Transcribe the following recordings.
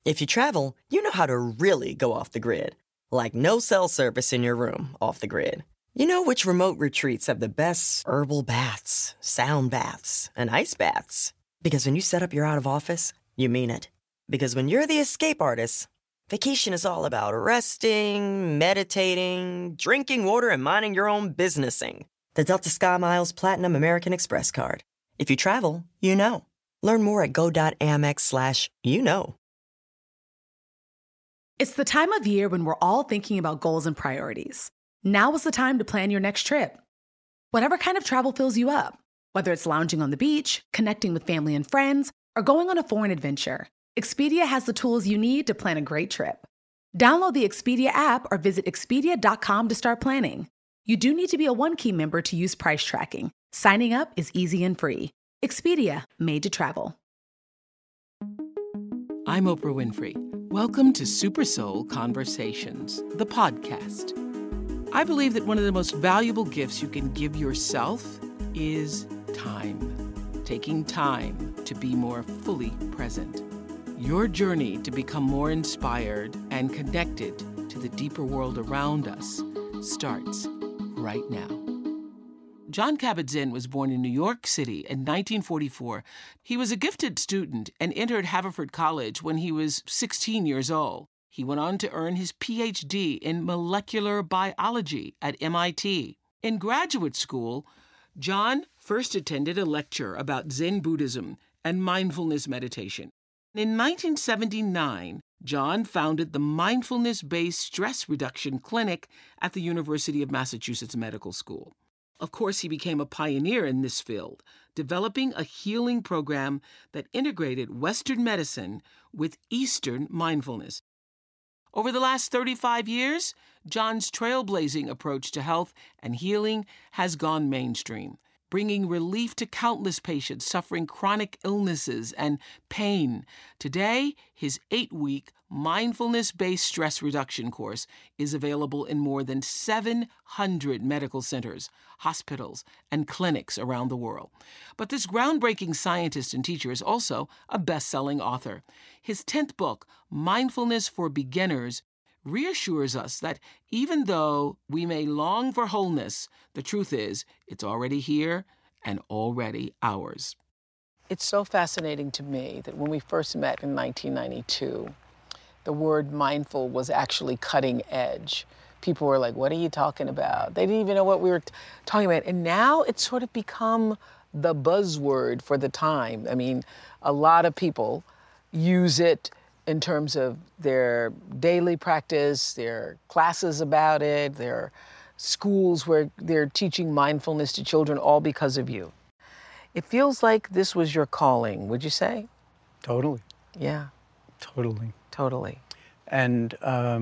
If you travel, you know how to really go off the grid. Like no cell service in your room off the grid. You know which remote retreats have the best herbal baths, sound baths, and ice baths. Because when you set up your out of office, you mean it. Because when you're the escape artist, vacation is all about resting, meditating, drinking water, and minding your own businessing. The Delta SkyMiles Platinum American Express card. If you travel, you know. Learn more at go.amex/you-know. It's the time of year when we're all thinking about goals and priorities. Now is the time to plan your next trip. Whatever kind of travel fills you up, whether it's lounging on the beach, connecting with family and friends, or going on a foreign adventure, Expedia has the tools you need to plan a great trip. Download the Expedia app or visit Expedia.com to start planning. You do need to be a One-Key member to use price tracking. Signing up is easy and free. Expedia, made to travel. I'm Oprah Winfrey. Welcome to Super Soul Conversations, the podcast. I believe that one of the most valuable gifts you can give yourself is time. Taking time to be more fully present. Your journey to become more inspired and connected to the deeper world around us starts right now. Jon Kabat-Zinn was born in New York City in 1944. He was a gifted student and entered Haverford College when he was 16 years old. He went on to earn his Ph.D. in molecular biology at MIT. In graduate school, Jon first attended a lecture about Zen Buddhism and mindfulness meditation. In 1979, Jon founded the Mindfulness-Based Stress Reduction Clinic at the University of Massachusetts Medical School. Of course, he became a pioneer in this field, developing a healing program that integrated Western medicine with Eastern mindfulness. Over the last 35 years, Jon's trailblazing approach to health and healing has gone mainstream, bringing relief to countless patients suffering chronic illnesses and pain. Today, his 8-week mindfulness-based stress reduction course is available in more than 700 medical centers, hospitals, and clinics around the world. But this groundbreaking scientist and teacher is also a best-selling author. His 10th book, Mindfulness for Beginners, reassures us that even though we may long for wholeness, the truth is it's already here and already ours. It's so fascinating to me that when we first met in 1992, the word mindful was actually cutting edge. People were like, what are you talking about? They didn't even know what we were talking about. And now it's sort of become the buzzword for the time. I mean, a lot of people use it in terms of their daily practice, their classes about it, their schools where they're teaching mindfulness to children, all because of you. It feels like this was your calling, would you say? Totally. Yeah. Totally. Totally. And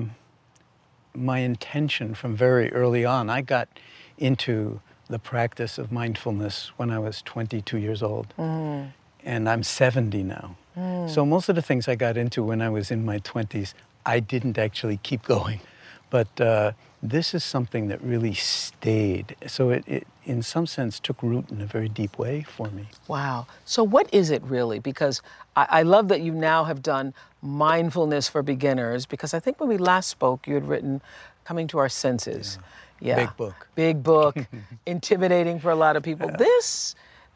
my intention from very early on, I got into the practice of mindfulness when I was 22 years old. Mm. And I'm 70 now. Mm. So most of the things I got into when I was in my 20s, I didn't actually keep going. But this is something that really stayed. So it, in some sense, took root in a very deep way for me. Wow. So what is it really? Because I love that you now have done mindfulness for beginners, because I think when we last spoke, you had written Coming to Our Senses. Yeah. Big book. Big book. Intimidating for a lot of people. This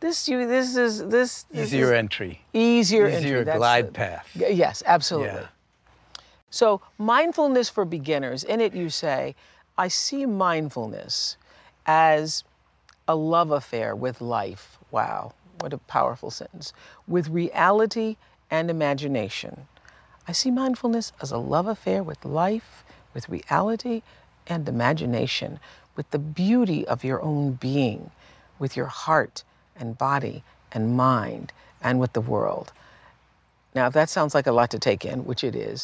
is easier entry. Easier entry. Easier glide path. Yes, absolutely. Yeah. So mindfulness for beginners, in it you say, I see mindfulness as a love affair with life. Wow, what a powerful sentence. With reality and imagination. I see mindfulness as a love affair with life, with reality and imagination, with the beauty of your own being, with your heart and body and mind, and with the world. Now, if that sounds like a lot to take in, which it is,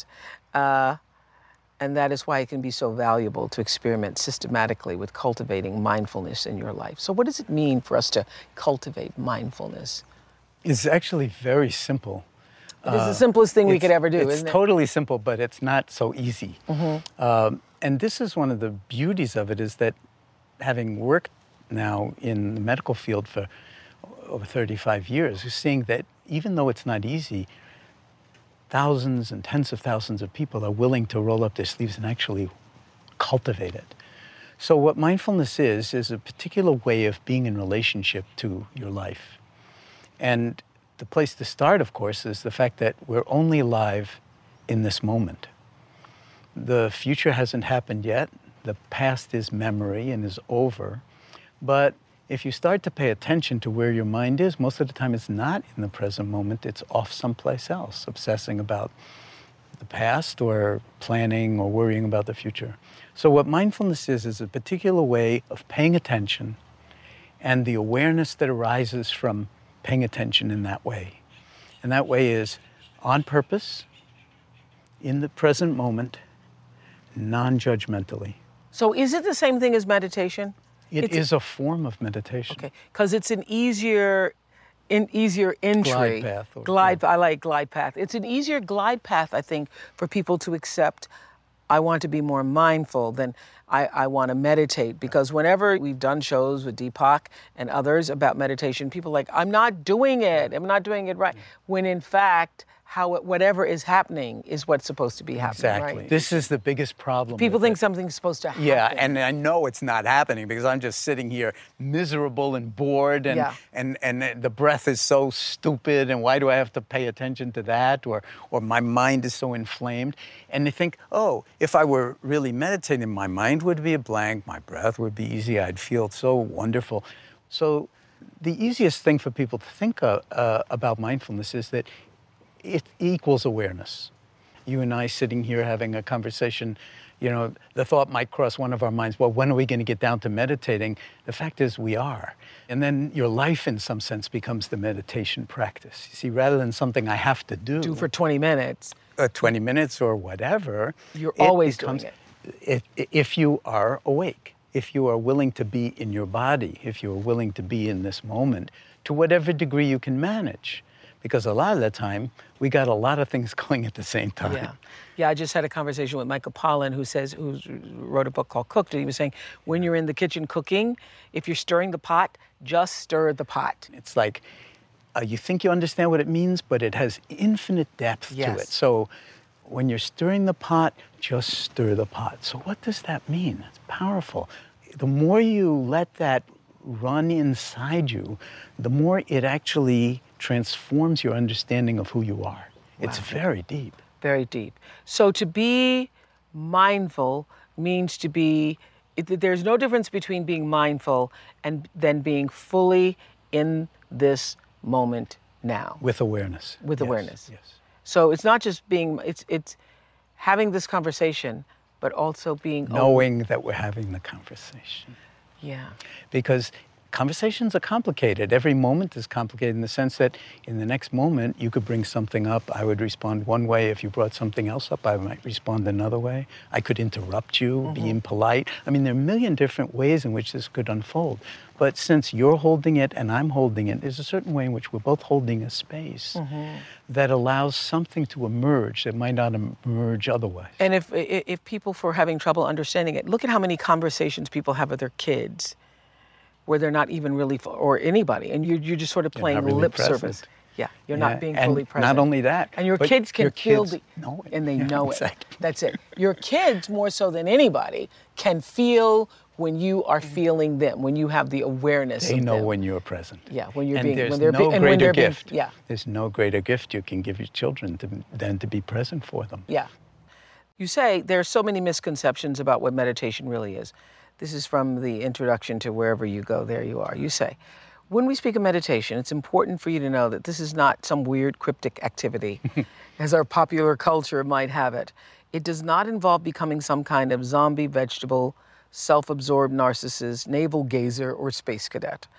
and that is why it can be so valuable to experiment systematically with cultivating mindfulness in your life. So what does it mean for us to cultivate mindfulness? It's actually very simple. It is the simplest thing we could ever do, isn't it? It's totally simple, but it's not so easy. Mm-hmm. And this is one of the beauties of it, is that having worked now in the medical field for over 35 years, we're seeing that even though it's not easy, thousands and tens of thousands of people are willing to roll up their sleeves and actually cultivate it. So what mindfulness is a particular way of being in relationship to your life. And the place to start, of course, is the fact that we're only alive in this moment. The future hasn't happened yet. The past is memory and is over. But if you start to pay attention to where your mind is, most of the time it's not in the present moment, it's off someplace else, obsessing about the past or planning or worrying about the future. So what mindfulness is a particular way of paying attention and the awareness that arises from paying attention in that way. And that way is on purpose, in the present moment, non-judgmentally. So is it the same thing as meditation? It is a form of meditation. Okay, because it's an easier entry. Glide path. I like glide path. It's an easier glide path, I think, for people to accept. I want to be more mindful than I want to meditate, because whenever we've done shows with Deepak and others about meditation, people are like, I'm not doing it right. When in fact, whatever is happening is what's supposed to be happening. Exactly. Right? This is the biggest problem. People think something's supposed to happen. Yeah, and I know it's not happening because I'm just sitting here miserable and bored and the breath is so stupid, and why do I have to pay attention to that? Or my mind is so inflamed. And they think, oh, if I were really meditating, my mind would be a blank, my breath would be easy, I'd feel so wonderful. So the easiest thing for people to think about mindfulness is that it equals awareness. You and I sitting here having a conversation, the thought might cross one of our minds, well, when are we going to get down to meditating? The fact is we are. And then your life, in some sense, becomes the meditation practice. You see, rather than something I have to do for 20 minutes. 20 minutes or whatever. You're always doing it. If you are awake, if you are willing to be in your body, if you are willing to be in this moment, to whatever degree you can manage. Because a lot of the time, we got a lot of things going at the same time. Yeah. I just had a conversation with Michael Pollan, who wrote a book called Cooked, and he was saying, when you're in the kitchen cooking, if you're stirring the pot, just stir the pot. It's like, you think you understand what it means, but it has infinite depth to it. So when you're stirring the pot, just stir the pot. So what does that mean? It's powerful. The more you let that run inside you, the more it actually transforms your understanding of who you are. Wow. It's very deep. Very deep. So to be mindful means to be, there's no difference between being mindful and then being fully in this moment now. With awareness. With awareness. Yes. So it's not just being, it's having this conversation, but also being knowing that we're having the conversation. Yeah. Because conversations are complicated. Every moment is complicated in the sense that in the next moment, you could bring something up. I would respond one way. If you brought something else up, I might respond another way. I could interrupt you, be impolite. I mean, there are a million different ways in which this could unfold. But since you're holding it and I'm holding it, there's a certain way in which we're both holding a space that allows something to emerge that might not emerge otherwise. And if people are having trouble understanding it, look at how many conversations people have with their kids where they're not even really, or anybody, and you're just sort of playing really lip present. service. Yeah, you're not being fully present. Not only that. And your kids can feel know it. And they know exactly. it. That's it. Your kids, more so than anybody, can feel when you are feeling them, when you have the awareness of them. They know when you're present. Yeah, when you're and being, there's when they're no and greater when they're gift. Yeah. There's no greater gift you can give your children than to be present for them. Yeah. You say there are so many misconceptions about what meditation really is. This is from the introduction to Wherever You Go, There You Are. You say, when we speak of meditation, it's important for you to know that this is not some weird cryptic activity, as our popular culture might have it. It does not involve becoming some kind of zombie vegetable, self-absorbed narcissist, navel gazer, or space cadet.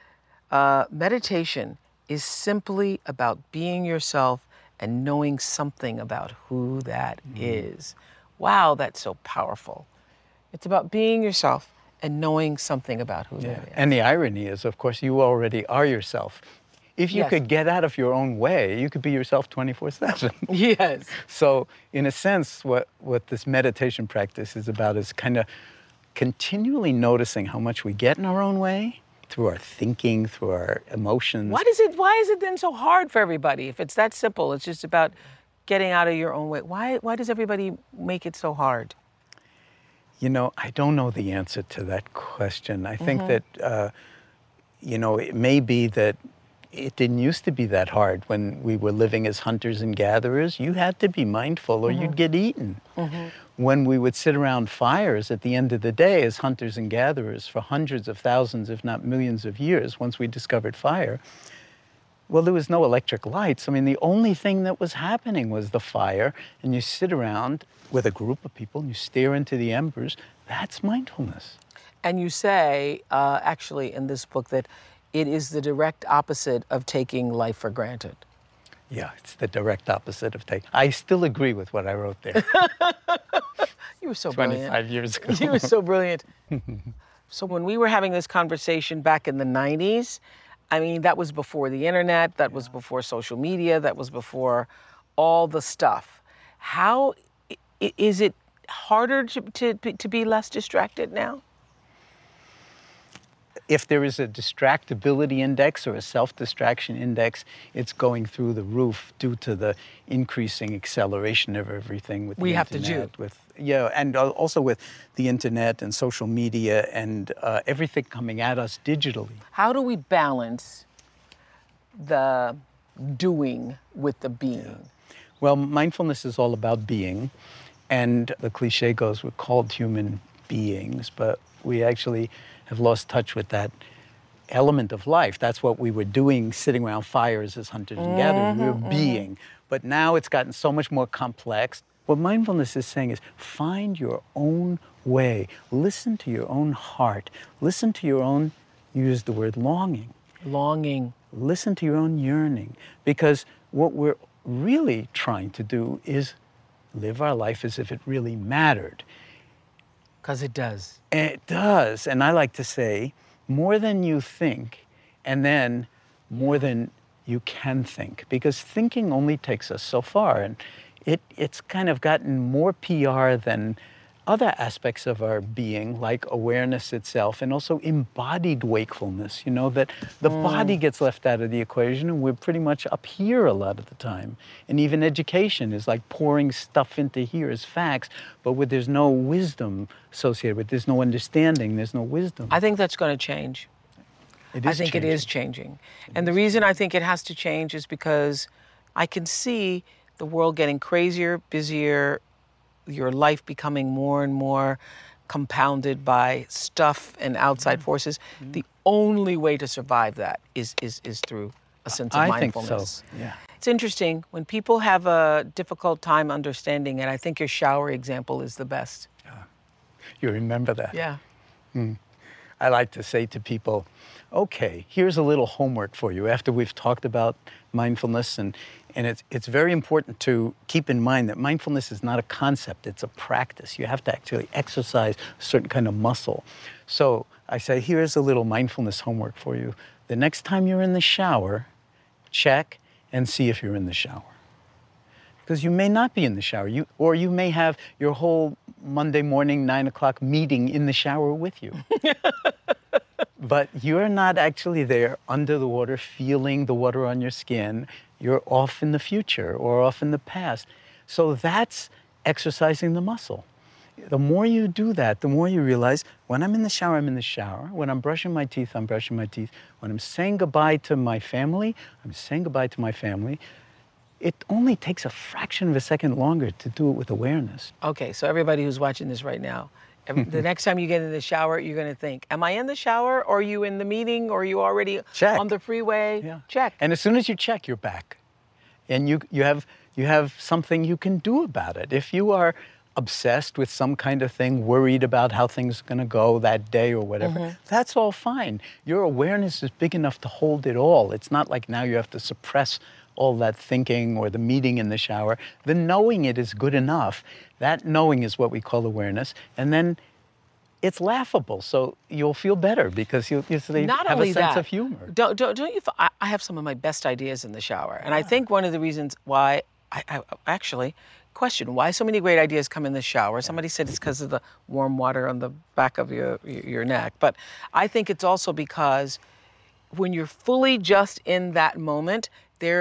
Meditation is simply about being yourself and knowing something about who that is. Wow, that's so powerful. It's about being yourself and knowing something about who that is. And the irony is, of course, you already are yourself. If you could get out of your own way, you could be yourself 24/7. Yes. So in a sense, what this meditation practice is about is kind of continually noticing how much we get in our own way through our thinking, through our emotions. Why is it then so hard for everybody? If it's that simple, it's just about getting out of your own way? Why does everybody make it so hard? You know, I don't know the answer to that question. I think that, you know, it may be that it didn't used to be that hard. When we were living as hunters and gatherers, you had to be mindful or you'd get eaten. When we would sit around fires at the end of the day as hunters and gatherers for hundreds of thousands, if not millions of years, once we discovered fire, well, there was no electric lights. I mean, the only thing that was happening was the fire, and you sit around with a group of people and you stare into the embers. That's mindfulness. And you say, actually, in this book, that it is the direct opposite of taking life for granted. Yeah, it's the direct opposite of take. I still agree with what I wrote there. You were so brilliant. 25 years ago. You were so brilliant. So when we were having this conversation back in the 90s, I mean, that was before the internet, that was before social media, that was before all the stuff. How is it harder to be less distracted now? If there is a distractibility index or a self-distraction index, it's going through the roof due to the increasing acceleration of everything with the internet. And also with the internet and social media and everything coming at us digitally. How do we balance the doing with the being? Well, mindfulness is all about being, and the cliche goes, we're called human beings, but we actually have lost touch with that element of life. That's what we were doing, sitting around fires as hunters and gatherers. We were being. But now it's gotten so much more complex. What mindfulness is saying is find your own way. Listen to your own heart. Listen to your own, use the word longing. Longing. Listen to your own yearning. Because what we're really trying to do is live our life as if it really mattered. Because it does. It does. And I like to say, more than you think, and then more than you can think. Because thinking only takes us so far. And it's kind of gotten more PR than other aspects of our being, like awareness itself, and also embodied wakefulness. You know, that the body gets left out of the equation, and we're pretty much up here a lot of the time. And even education is like pouring stuff into here as facts, but where there's no wisdom associated with it, there's no understanding, there's no wisdom. I think that's going to change. It is it is changing. And the reason I think it has to change is because I can see the world getting crazier, busier, your life becoming more and more compounded by stuff and outside forces. The only way to survive that is through a sense of mindfulness. I think so, yeah. It's interesting, when people have a difficult time understanding it, I think your shower example is the best. You remember that? Yeah. I like to say to people, okay, here's a little homework for you after we've talked about mindfulness, and it's very important to keep in mind that mindfulness is not a concept, it's a practice. You have to actually exercise a certain kind of muscle. So I say, here's a little mindfulness homework for you. The next time you're in the shower, check and see if you're in the shower. Because you may not be in the shower, or you may have your whole Monday morning, 9 o'clock meeting in the shower with you. But you're not actually there under the water, feeling the water on your skin. You're off in the future or off in the past. So that's exercising the muscle. The more you do that, the more you realize, when I'm in the shower, I'm in the shower. When I'm brushing my teeth, I'm brushing my teeth. When I'm saying goodbye to my family, I'm saying goodbye to my family. It only takes a fraction of a second longer to do it with awareness. Okay, so everybody who's watching this right now, the next time you get in the shower, you're going to think, am I in the shower, or are you in the meeting, or are you already on the freeway? Yeah. Check. And as soon as you check, you're back. And you have something you can do about it. If you are obsessed with some kind of thing, worried about how things are going to go that day or whatever, that's all fine. Your awareness is big enough to hold it all. It's not like now you have to suppress all that thinking or the meeting in the shower. The knowing it is good enough. That knowing is what we call awareness. And then it's laughable, so you'll feel better because you have a sense of humor. Don't you? I have some of my best ideas in the shower, and I think one of the reasons why I actually question why so many great ideas come in the shower. Somebody said it's because of the warm water on the back of your neck, but I think it's also because when you're fully just in that moment, there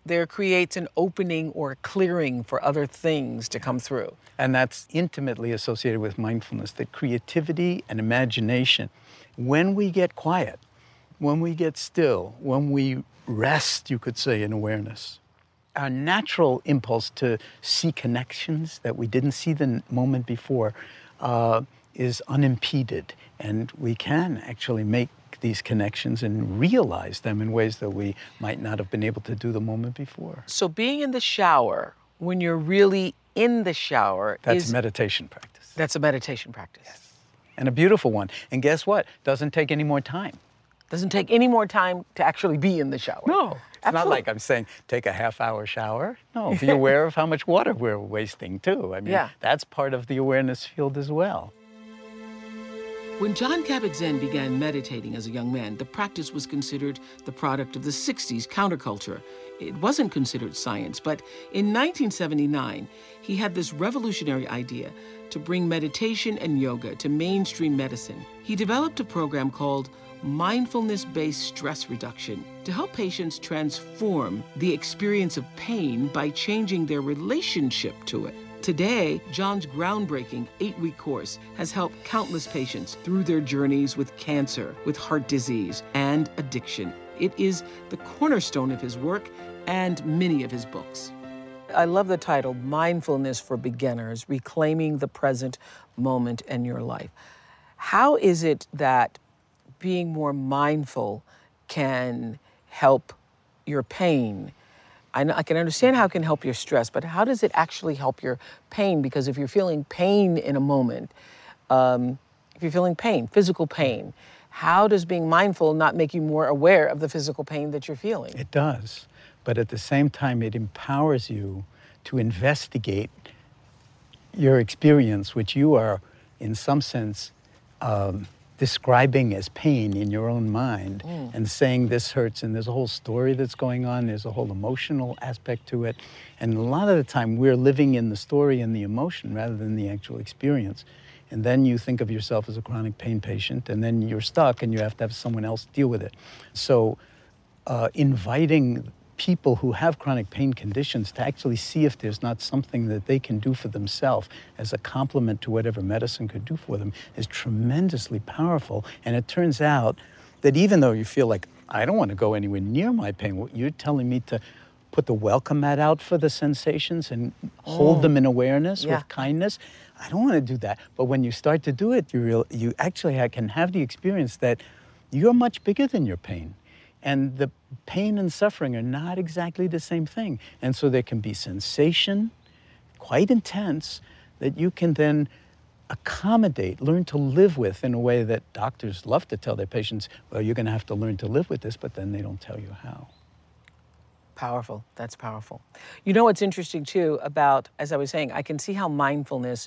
there creates an opening or a clearing for other things to come through. And that's intimately associated with mindfulness, that creativity and imagination, when we get quiet, when we get still, when we rest, you could say, in awareness, our natural impulse to see connections that we didn't see the moment before is unimpeded. And we can actually make these connections and realize them in ways that we might not have been able to do the moment before. So being in the shower, when you're really in the shower, That's a meditation practice. That's a meditation practice. Yes. And a beautiful one. And guess what? Doesn't take any more time. Doesn't take any more time to actually be in the shower. No. It's not like I'm saying take a half-hour shower. No, be aware of how much water we're wasting too. I mean, that's part of the awareness field as well. When Jon Kabat-Zinn began meditating as a young man, the practice was considered the product of the 60s counterculture. It wasn't considered science, but in 1979, he had this revolutionary idea to bring meditation and yoga to mainstream medicine. He developed a program called mindfulness-based stress reduction to help patients transform the experience of pain by changing their relationship to it. Today, Jon's groundbreaking 8-week course has helped countless patients through their journeys with cancer, with heart disease, and addiction. It is the cornerstone of his work and many of his books. I love the title, Mindfulness for Beginners, Reclaiming the Present Moment in Your Life. How is it that being more mindful can help your pain? I can understand how it can help your stress, but how does it actually help your pain? Because if you're feeling pain in a moment, if you're feeling pain, physical pain, how does being mindful not make you more aware of the physical pain that you're feeling? It does, but at the same time, it empowers you to investigate your experience, which you are, in some sense, describing as pain in your own mind and saying this hurts, and there's a whole story that's going on, there's a whole emotional aspect to it. And a lot of the time we're living in the story and the emotion rather than the actual experience. And then you think of yourself as a chronic pain patient, and then you're stuck and you have to have someone else deal with it. So inviting people who have chronic pain conditions to actually see if there's not something that they can do for themselves as a complement to whatever medicine could do for them is tremendously powerful. And it turns out that even though you feel like, I don't want to go anywhere near my pain, you're telling me to put the welcome mat out for the sensations and hold them in awareness with kindness. I don't want to do that. But when you start to do it, you actually can have the experience that you're much bigger than your pain. And the pain and suffering are not exactly the same thing. And so there can be sensation, quite intense, that you can then accommodate, learn to live with in a way that doctors love to tell their patients, well, you're going to have to learn to live with this, but then they don't tell you how. Powerful. That's powerful. You know what's interesting, too, about, as I was saying, I can see how mindfulness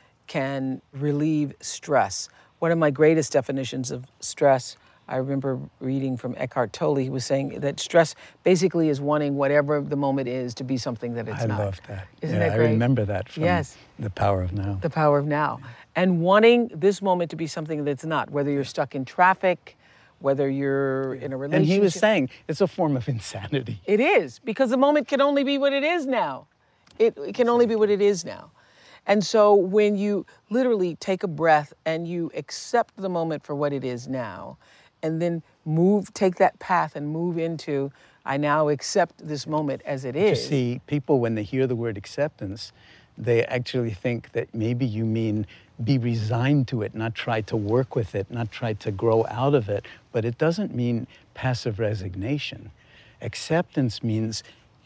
can relieve stress. One of my greatest definitions of stress, I remember reading from Eckhart Tolle. He was saying that stress basically is wanting whatever the moment is to be something that it's not. I love that. Isn't that great? I remember that from The Power of Now. The Power of Now. And wanting this moment to be something that's not, whether you're stuck in traffic, whether you're in a relationship. And he was saying it's a form of insanity. It is, because the moment can only be what it is now. It can only be what it is now. And so when you literally take a breath and you accept the moment for what it is now, and then take that path and move into, I now accept this moment as it is. You see, people, when they hear the word acceptance, they actually think that maybe you mean be resigned to it, not try to work with it, not try to grow out of it. But it doesn't mean passive resignation. Acceptance means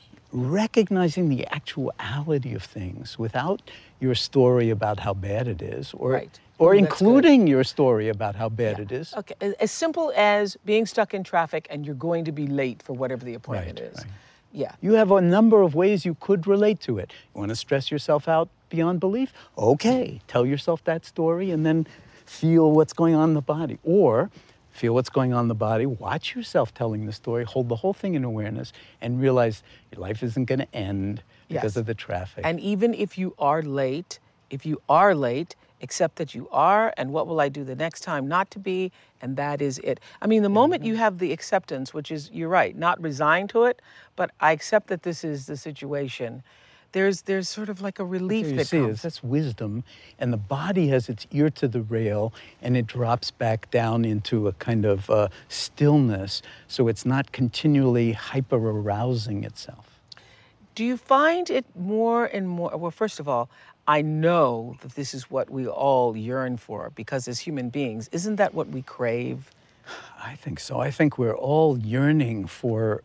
recognizing the actuality of things without your story about how bad it is, or including your story about how bad it is. Okay, as simple as being stuck in traffic and you're going to be late for whatever the appointment is. Right. Yeah. You have a number of ways you could relate to it. You want to stress yourself out beyond belief? Okay, tell yourself that story and then feel what's going on in the body. Or feel what's going on in the body, watch yourself telling the story, hold the whole thing in awareness, and realize your life isn't going to end because of the traffic. And even if you are late, accept that you are, and what will I do the next time not to be, and that is it. I mean, the moment you have the acceptance, which is, you're right, not resigned to it, but I accept that this is the situation, there's sort of like a relief you that see, comes. that's wisdom, and the body has its ear to the rail, and it drops back down into a kind of stillness, so it's not continually hyper-arousing itself. Do you find it more and more, well, first of all, I know that this is what we all yearn for, because as human beings, isn't that what we crave? I think so. I think we're all yearning for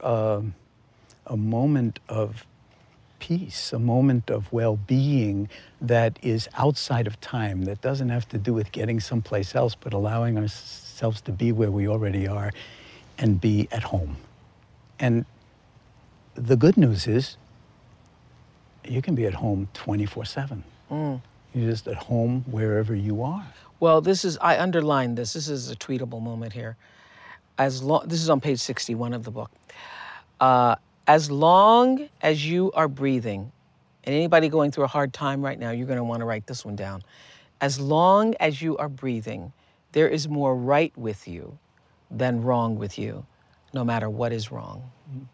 a moment of peace, a moment of well-being that is outside of time, that doesn't have to do with getting someplace else, but allowing ourselves to be where we already are and be at home. And the good news is you can be at home 24/7. You're just at home wherever you are. Well, I underlined this. This is a tweetable moment here. This is on page 61 of the book. As long as you are breathing, and anybody going through a hard time right now, you're going to want to write this one down. As long as you are breathing, there is more right with you than wrong with you, no matter what is wrong.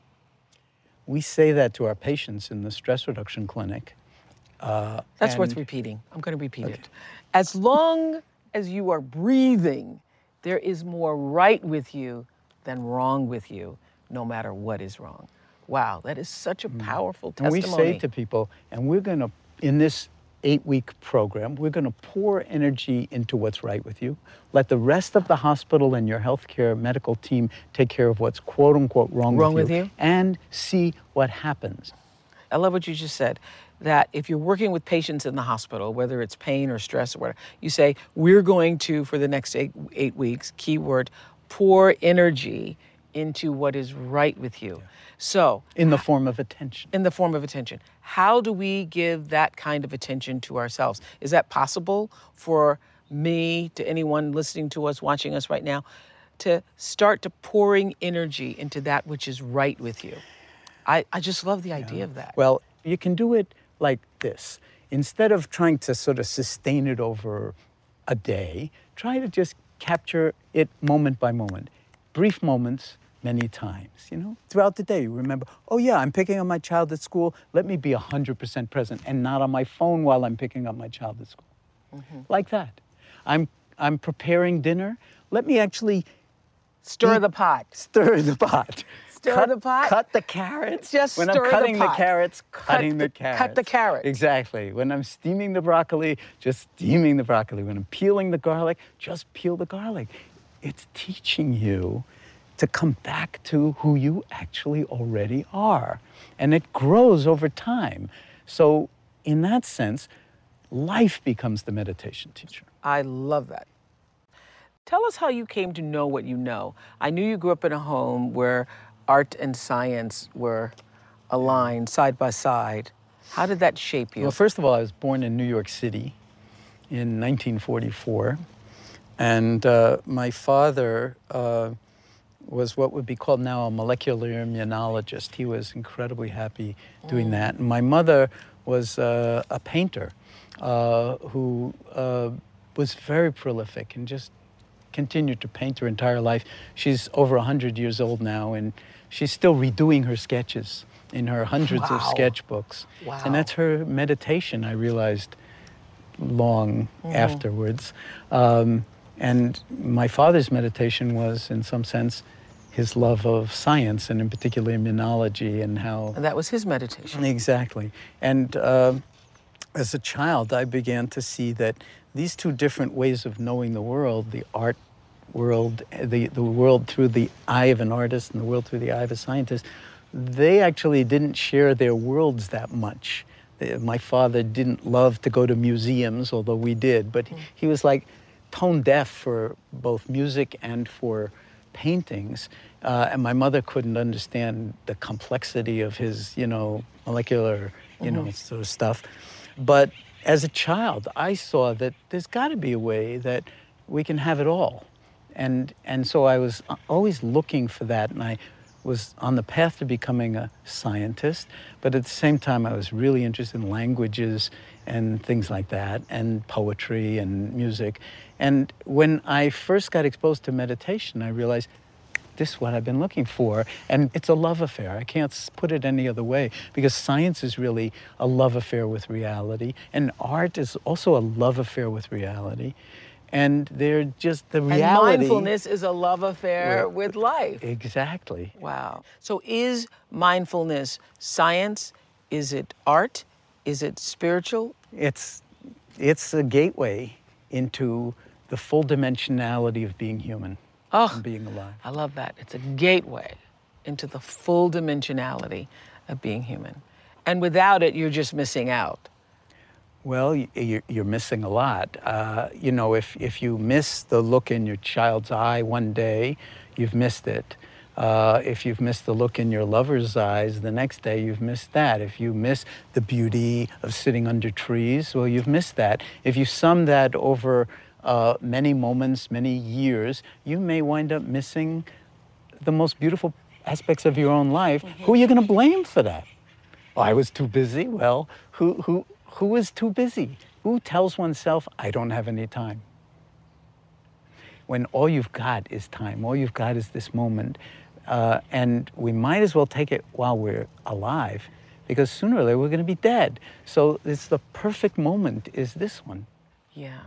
We say that to our patients in the stress reduction clinic. That's worth repeating. I'm going to repeat it. As long as you are breathing, there is more right with you than wrong with you, no matter what is wrong. Wow, that is such a powerful testimony. And we say to people, and we're going to, in this 8-week program, we're going to pour energy into what's right with you. Let the rest of the hospital and your healthcare medical team take care of what's quote unquote wrong with you, and see what happens. I love what you just said, that if you're working with patients in the hospital, whether it's pain or stress or whatever, you say, we're going to, for the next eight weeks, keyword, pour energy into what is right with you. So, in the form of attention. In the form of attention. How do we give that kind of attention to ourselves? Is that possible for me, to anyone listening to us, watching us right now, to start to pouring energy into that which is right with you? I just love the idea of that. Well, you can do it like this. Instead of trying to sort of sustain it over a day, try to just capture it moment by moment. Brief moments, many times, throughout the day. You remember, oh yeah, I'm picking up my child at school. Let me be 100% present and not on my phone while I'm picking up my child at school. Like that. I'm preparing dinner. Let me actually stir the pot. Stir the pot. Stir the pot. Cut the carrots. Just when stir I'm cutting the pot. the carrots, cutting the carrots. Cut the carrots. Exactly. When I'm steaming the broccoli, just steaming the broccoli. When I'm peeling the garlic, just peel the garlic. It's teaching you to come back to who you actually already are. And it grows over time. So in that sense, life becomes the meditation teacher. I love that. Tell us how you came to know what you know. I knew you grew up in a home where art and science were aligned side by side. How did that shape you? Well, first of all, I was born in New York City in 1944. And my father was what would be called now a molecular immunologist. He was incredibly happy doing that. And my mother was a painter who was very prolific and just continued to paint her entire life. She's over 100 years old now, and she's still redoing her sketches in her hundreds of sketchbooks. Wow. And that's her meditation, I realized long afterwards. And my father's meditation was, in some sense, his love of science, and in particular immunology, and how... And that was his meditation. Exactly. And as a child, I began to see that these two different ways of knowing the world, the art world, the world through the eye of an artist and the world through the eye of a scientist, they actually didn't share their worlds that much. My father didn't love to go to museums, although we did, but he was like tone deaf for both music and for paintings. And my mother couldn't understand the complexity of his, molecular, sort of stuff. But as a child, I saw that there's got to be a way that we can have it all. And so I was always looking for that, and I was on the path to becoming a scientist, but at the same time I was really interested in languages and things like that, and poetry and music. And when I first got exposed to meditation, I realized this is what I've been looking for. And it's a love affair. I can't put it any other way, because science is really a love affair with reality, and art is also a love affair with reality. And they're just the reality. And mindfulness is a love affair with life. Exactly. Wow. So is mindfulness science? Is it art? Is it spiritual? It's a gateway into the full dimensionality of being human and being alive. I love that. It's a gateway into the full dimensionality of being human. And without it, you're just missing out. Well, you're missing a lot. You know, if you miss the look in your child's eye one day, you've missed it. If you've missed the look in your lover's eyes, the next day you've missed that. If you miss the beauty of sitting under trees, well, you've missed that. If you sum that over many moments, many years, you may wind up missing the most beautiful aspects of your own life. Mm-hmm. Who are you going to blame for that? Oh, I was too busy. Well, who is too busy? Who tells oneself, I don't have any time? When all you've got is time, all you've got is this moment. And we might as well take it while we're alive, because sooner or later we're going to be dead. So it's the perfect moment is this one. Yeah.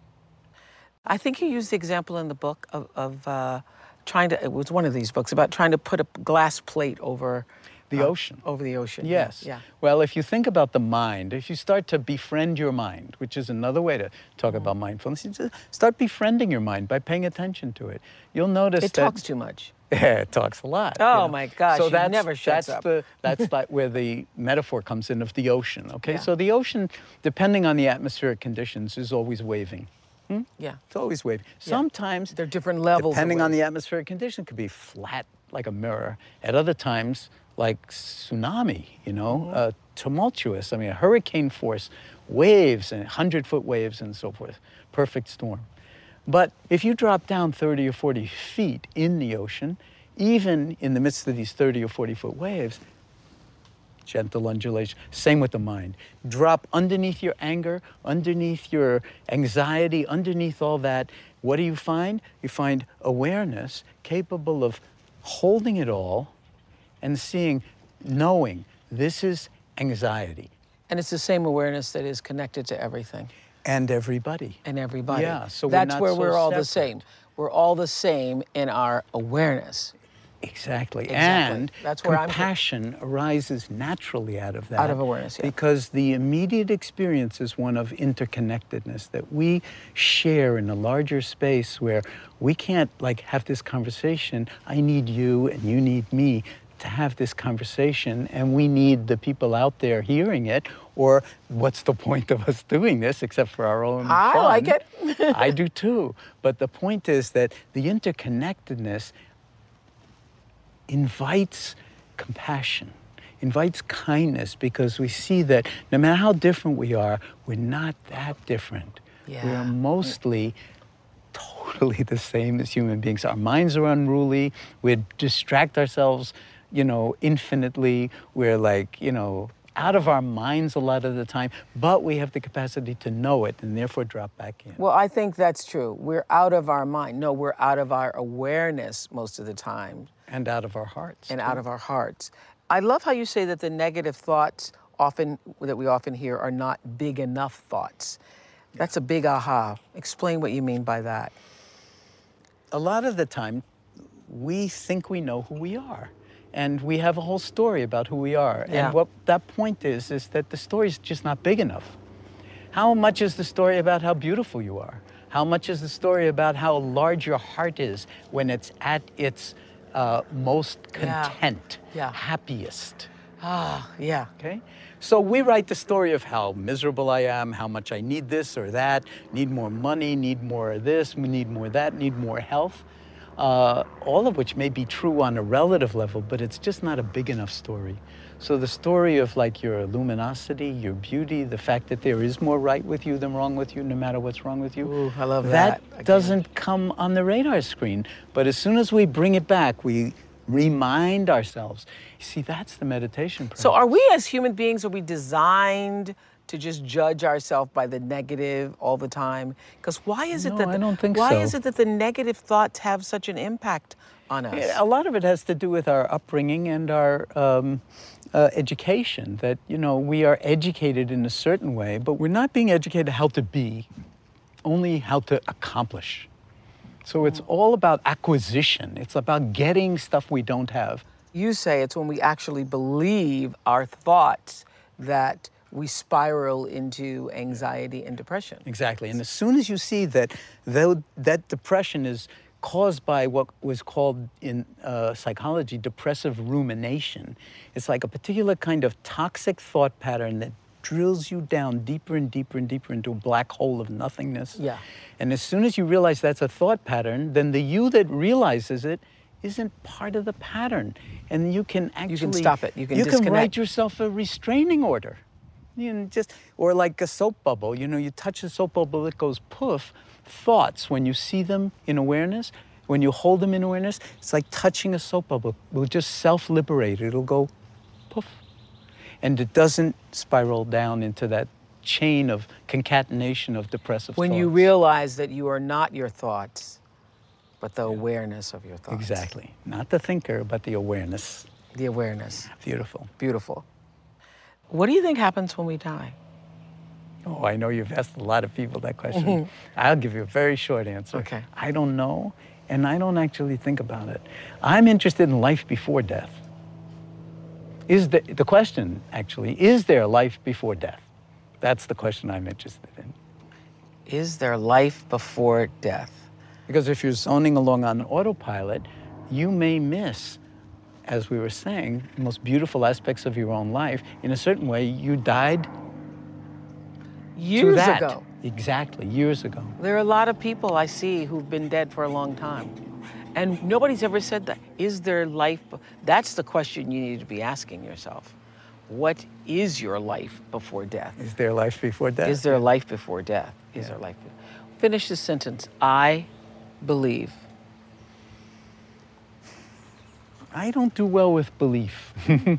I think you used the example in the book of trying to, it was one of these books, about trying to put a glass plate over the ocean. Over the ocean. Yes. Yeah. Well, if you think about the mind, if you start to befriend your mind, which is another way to talk about mindfulness, you just start befriending your mind by paying attention to it. You'll notice it talks too much. Yeah, it talks a lot. Oh my gosh, so it never shuts up. That's like where the metaphor comes in of the ocean, okay? Yeah. So the ocean, depending on the atmospheric conditions, is always waving. Yeah. It's always waving. Sometimes, there are different levels. Depending on the atmospheric condition, it could be flat like a mirror. At other times, like tsunami, you know, tumultuous. I mean, a hurricane force, waves and 100-foot waves and so forth. Perfect storm. But if you drop down 30 or 40 feet in the ocean, even in the midst of these 30 or 40-foot waves, gentle undulation, same with the mind. Drop underneath your anger, underneath your anxiety, underneath all that. What do you find? You find awareness capable of holding it all and seeing, knowing this is anxiety. And it's the same awareness that is connected to everything. And everybody. And everybody. Yeah, so that's where so we're all separate. the same. We're all the same in our awareness. Exactly. And that's where compassion arises naturally out of that. Out of awareness, yeah. Because the immediate experience is one of interconnectedness, that we share in a larger space where we can't like have this conversation, I need you and you need me to have this conversation, and we need the people out there hearing it, or what's the point of us doing this except for our own fun? I like it. I do too. But the point is that the interconnectedness invites compassion, invites kindness, because we see that no matter how different we are, we're not that different. Yeah. We are mostly totally the same as human beings. Our minds are unruly. We distract ourselves, you know, infinitely. We're like, you know, out of our minds a lot of the time, but we have the capacity to know it and therefore drop back in. Well, I think that's true. We're out of our mind. No, we're out of our awareness most of the time. And out of our hearts. And out of our hearts. I love how you say that the negative thoughts that we often hear are not big enough thoughts. Yeah. That's a big aha. Explain what you mean by that. A lot of the time, we think we know who we are. And we have a whole story about who we are. Yeah. And what that point is that the story is just not big enough. How much is the story about how beautiful you are? How much is the story about how large your heart is when it's at its most content, happiest? Yeah. Okay? So we write the story of how miserable I am, how much I need this or that, need more money, need more of this, need more of that, need more health. All of which may be true on a relative level, but it's just not a big enough story. So the story of like your luminosity, your beauty, the fact that there is more right with you than wrong with you, no matter what's wrong with you. Ooh, I love that. That doesn't come on the radar screen. But as soon as we bring it back, we remind ourselves. See, that's the meditation practice. So are we as human beings, are we designed to just judge ourselves by the negative all the time? Because why is it that I don't think why so. is it that the negative thoughts have such an impact on us? Yeah, a lot of it has to do with our upbringing and our education, that, we are educated in a certain way, but we're not being educated how to be, only how to accomplish. So it's all about acquisition. It's about getting stuff we don't have. You say it's when we actually believe our thoughts that we spiral into anxiety and depression. Exactly. And as soon as you see that that depression is caused by what was called in psychology depressive rumination, it's like a particular kind of toxic thought pattern that drills you down deeper and deeper and deeper into a black hole of nothingness. Yeah. And as soon as you realize that's a thought pattern, then the you that realizes it isn't part of the pattern. And you can actually... You can stop it. You can You disconnect. can write yourself a restraining order. Or like a soap bubble. You touch a soap bubble, it goes poof. Thoughts, when you see them in awareness, when you hold them in awareness, it's like touching a soap bubble. It will just self-liberate. It'll go poof. And it doesn't spiral down into that chain of concatenation of depressive thoughts. When you realize that you are not your thoughts, but the awareness of your thoughts. Exactly. Not the thinker, but the awareness. The awareness. Beautiful. Beautiful. What do you think happens when we die? Oh, I know you've asked a lot of people that question. I'll give you a very short answer. Okay. I don't know, and I don't actually think about it. I'm interested in life before death. The question, actually, is there life before death? That's the question I'm interested in. Is there life before death? Because if you're zoning along on autopilot, you may miss, as we were saying, the most beautiful aspects of your own life. In a certain way, you died Years to that. ago. Exactly, years ago. There are a lot of people I see who've been dead for a long time. And nobody's ever said that. Is there life? That's the question you need to be asking yourself. What is your life before death? Is there life before death? Is there life before death? Is there life? Finish this sentence. I believe. I don't do well with belief.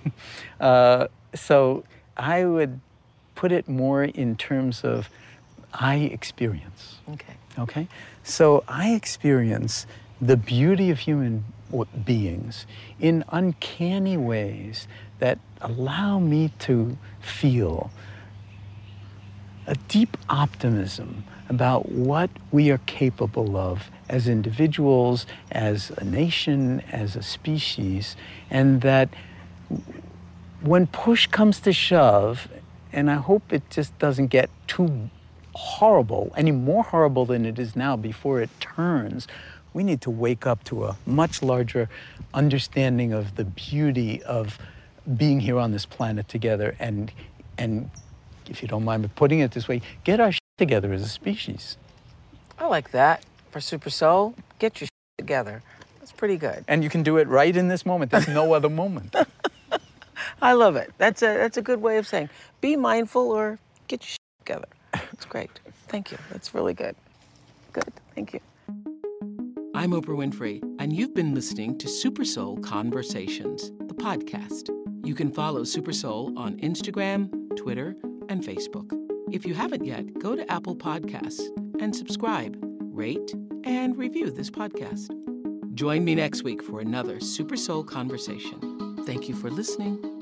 So I would put it more in terms of I experience. Okay. Okay? So I experience the beauty of human beings in uncanny ways that allow me to feel a deep optimism about what we are capable of as individuals, as a nation, as a species, and that when push comes to shove, and I hope it just doesn't get too horrible, any more horrible than it is now before it turns, we need to wake up to a much larger understanding of the beauty of being here on this planet together and if you don't mind me putting it this way, get our shit together as a species. I like that. For Super Soul, get your shit together. That's pretty good. And you can do it right in this moment. There's no other moment. I love it. That's a good way of saying, be mindful or get your shit together. It's great. Thank you. That's really good. Good. Thank you. I'm Oprah Winfrey, and you've been listening to Super Soul Conversations, the podcast. You can follow Super Soul on Instagram, Twitter, and Facebook. If you haven't yet, go to Apple Podcasts and subscribe, rate, and review this podcast. Join me next week for another Super Soul Conversation. Thank you for listening.